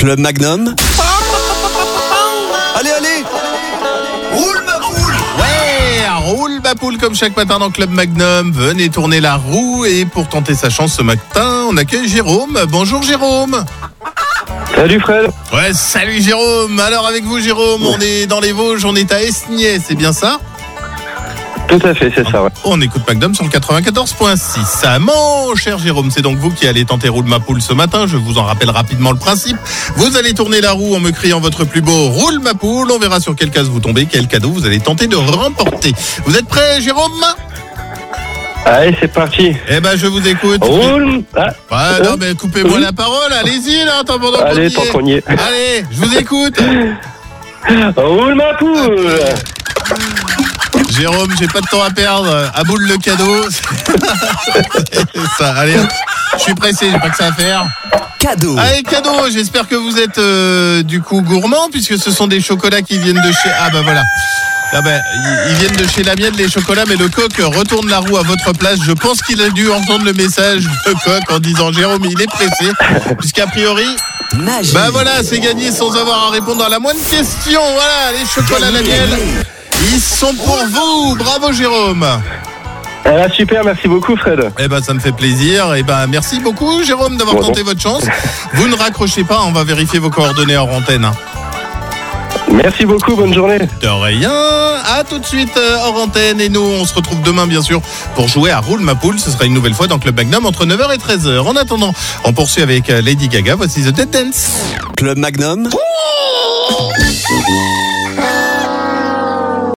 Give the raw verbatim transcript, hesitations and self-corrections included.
Club Magnum. Allez, allez, roule ma poule. Ouais, roule ma poule comme chaque matin dans Club Magnum. Venez tourner la roue et pour tenter sa chance ce matin, on accueille Jérôme. Bonjour Jérôme. Salut Fred. Ouais, salut Jérôme. Alors avec vous Jérôme, on est dans les Vosges, on est à Esnier, c'est bien ça ? Tout à fait, c'est ça, ouais. On écoute Magnum sur le quatre-vingt-quatorze virgule six. Mon cher Jérôme, c'est donc vous qui allez tenter roule ma poule ce matin. Je vous en rappelle rapidement le principe. Vous allez tourner la roue en me criant votre plus beau roule ma poule. On verra sur quelle case vous tombez, quel cadeau vous allez tenter de remporter. Vous êtes prêts Jérôme ? Allez, c'est parti. Eh ben, je vous écoute. Roule. Ah. Ah, non, mais coupez-moi la parole. Allez-y, là, attends, pendant Allez, tant qu'on y est. Allez, je vous écoute. Roule ma poule. Jérôme, j'ai pas de temps à perdre. À boule le cadeau. C'est ça, allez, hop. Je suis pressé, j'ai pas que ça à faire. Cadeau. Allez, cadeau. J'espère que vous êtes euh, du coup gourmand puisque ce sont des chocolats qui viennent de chez... Ah bah voilà. Ah ben, ils viennent de chez la mienne, les chocolats, mais le coq retourne la roue à votre place. Je pense qu'il a dû entendre le message de coq en disant Jérôme, il est pressé, puisqu'a priori, Magie. bah voilà, c'est gagné sans avoir à répondre à la moindre question. Voilà, les chocolats à la miel, ils sont pour vous. Bravo Jérôme. Ah, super, merci beaucoup Fred. Eh ben, ça me fait plaisir. Eh ben, merci beaucoup Jérôme d'avoir Bon, tenté bon. votre chance. Vous ne raccrochez pas, on va vérifier vos coordonnées hors antenne. Hein. Merci beaucoup, bonne journée. De rien, à tout de suite euh, hors antenne et nous on se retrouve demain bien sûr pour jouer à Roule ma poule, ce sera une nouvelle fois dans Club Magnum entre neuf heures et treize heures. En attendant, on poursuit avec euh, Lady Gaga, voici The Dead Dance. Club Magnum.